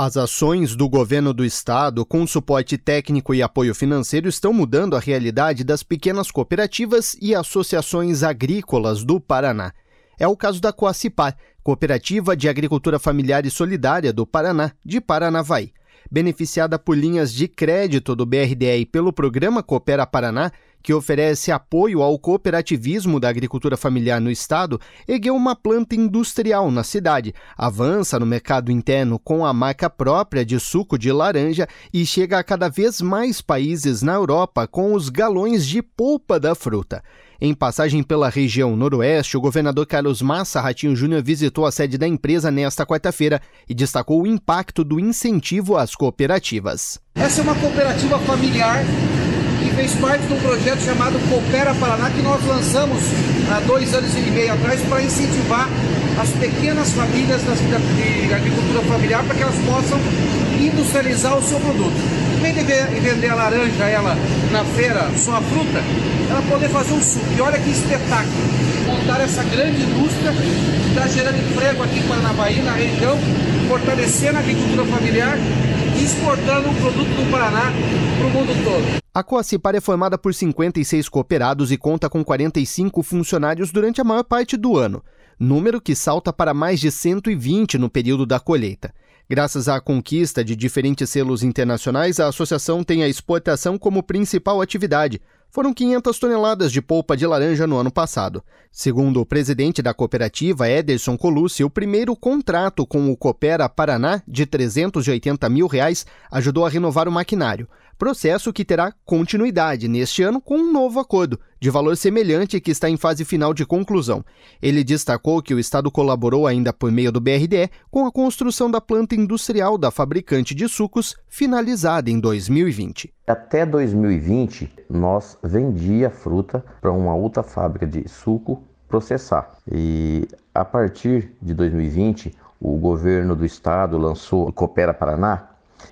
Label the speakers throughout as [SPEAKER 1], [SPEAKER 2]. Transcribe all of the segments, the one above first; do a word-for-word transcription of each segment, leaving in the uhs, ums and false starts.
[SPEAKER 1] As ações do governo do estado, com suporte técnico e apoio financeiro, estão mudando a realidade das pequenas cooperativas e associações agrícolas do Paraná. É o caso da Coacipar, Cooperativa de Agricultura Familiar e Solidária do Paraná, de Paranavaí. Beneficiada por linhas de crédito do B R D E e pelo programa Coopera Paraná, que oferece apoio ao cooperativismo da agricultura familiar no estado, ergueu uma planta industrial na cidade, avança no mercado interno com a marca própria de suco de laranja e chega a cada vez mais países na Europa com os galões de polpa da fruta. Em passagem pela região noroeste, o governador Carlos Massa Ratinho Júnior visitou a sede da empresa nesta quarta-feira e destacou o impacto do incentivo às cooperativas.
[SPEAKER 2] Essa é uma cooperativa familiar que fez parte de um projeto chamado Coopera Paraná, que nós lançamos há dois anos e meio atrás para incentivar as pequenas famílias de agricultura familiar para que elas possam industrializar o seu produto. Em vez de vender a laranja ela na feira, só a fruta, ela poder fazer um suco. E olha que espetáculo! Montar essa grande indústria que está gerando emprego aqui em Paranavaí, na região, fortalecendo a agricultura familiar e exportando o produto do Paraná para o mundo todo.
[SPEAKER 1] A Coacipar é formada por cinquenta e seis cooperados e conta com quarenta e cinco funcionários durante a maior parte do ano, número que salta para mais de cento e vinte no período da colheita. Graças à conquista de diferentes selos internacionais, a associação tem a exportação como principal atividade. Foram quinhentas toneladas de polpa de laranja no ano passado. Segundo o presidente da cooperativa, Ederson Colucci, o primeiro contrato com o Coopera Paraná, de trezentos e oitenta mil reais, ajudou a renovar o maquinário. Processo que terá continuidade neste ano com um novo acordo, de valor semelhante que está em fase final de conclusão. Ele destacou que o Estado colaborou ainda por meio do B R D E com a construção da planta industrial da fabricante de sucos, finalizada em dois mil e vinte.
[SPEAKER 3] Até dois mil e vinte, nós vendia fruta para uma outra fábrica de suco processar. E a partir de dois mil e vinte, o governo do estado lançou o Coopera Paraná,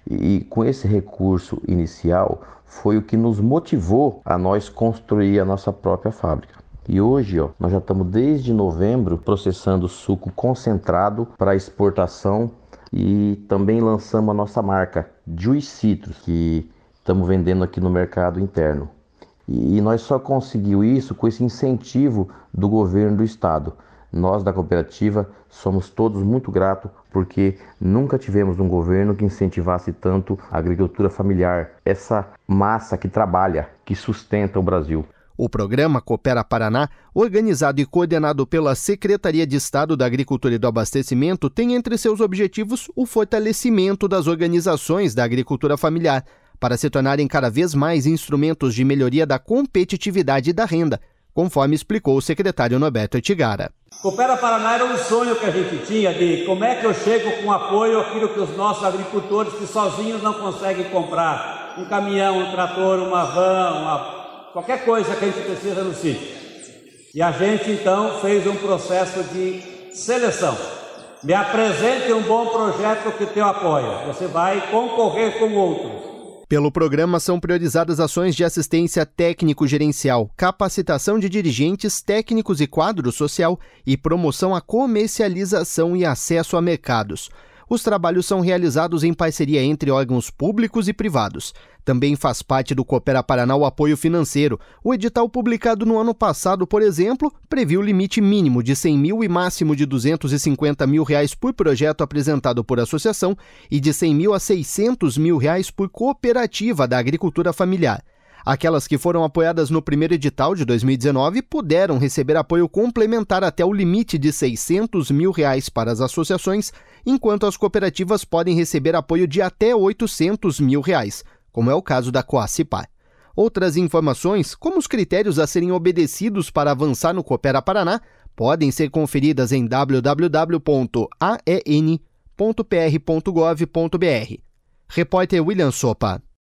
[SPEAKER 3] e com esse recurso inicial foi o que nos motivou a nós construir a nossa própria fábrica. E hoje ó, nós já estamos desde novembro processando suco concentrado para exportação e também lançamos a nossa marca Juice Citrus, que estamos vendendo aqui no mercado interno. E nós só conseguimos isso com esse incentivo do governo do estado. Nós da cooperativa somos todos muito gratos porque nunca tivemos um governo que incentivasse tanto a agricultura familiar, essa massa que trabalha, que sustenta o Brasil.
[SPEAKER 1] O programa Coopera Paraná, organizado e coordenado pela Secretaria de Estado da Agricultura e do Abastecimento, tem entre seus objetivos o fortalecimento das organizações da agricultura familiar, para se tornarem cada vez mais instrumentos de melhoria da competitividade e da renda, conforme explicou o secretário Norberto Etigara.
[SPEAKER 4] Coopera Paraná era um sonho que a gente tinha de como é que eu chego com apoio àquilo que os nossos agricultores que sozinhos não conseguem comprar. Um caminhão, um trator, uma van, uma... qualquer coisa que a gente precisa no sítio. E a gente então fez um processo de seleção. Me apresente um bom projeto que te apoia. Você vai concorrer com outros.
[SPEAKER 1] Pelo programa são priorizadas ações de assistência técnico-gerencial, capacitação de dirigentes, técnicos e quadro social e promoção à comercialização e acesso a mercados. Os trabalhos são realizados em parceria entre órgãos públicos e privados. Também faz parte do Coopera Paraná o apoio financeiro. O edital publicado no ano passado, por exemplo, previu limite mínimo de cem mil e máximo de duzentos e cinquenta mil reais por projeto apresentado por associação e de cem mil a seiscentos mil reais por cooperativa da agricultura familiar. Aquelas que foram apoiadas no primeiro edital de dois mil e dezenove puderam receber apoio complementar até o limite de seiscentos mil reais para as associações, enquanto as cooperativas podem receber apoio de até oitocentos mil reais, como é o caso da Coacipar. Outras informações, como os critérios a serem obedecidos para avançar no Coopera Paraná, podem ser conferidas em w w w ponto a e n ponto p r ponto gov ponto b r. Repórter William Sopa.